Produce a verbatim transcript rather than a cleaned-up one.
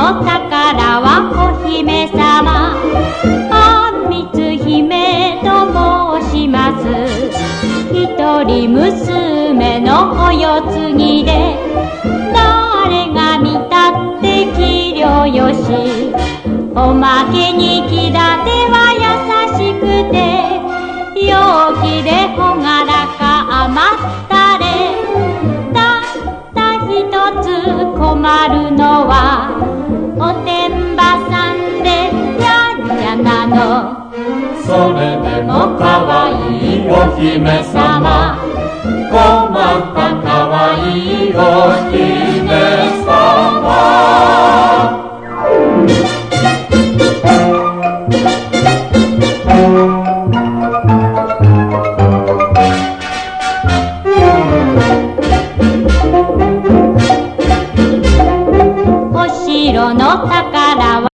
の宝はお姫様、あんみつ姫と申します。一人娘のお世継ぎで、誰が見たって器量よし、おまけに気立ては優しくて、陽気でほがらか甘ったれ。たった一つ困るのは、おてんばさんでやんちゃなの。 それでもかわいいお姫様、困ったかわいいお姫様。 お城の宝は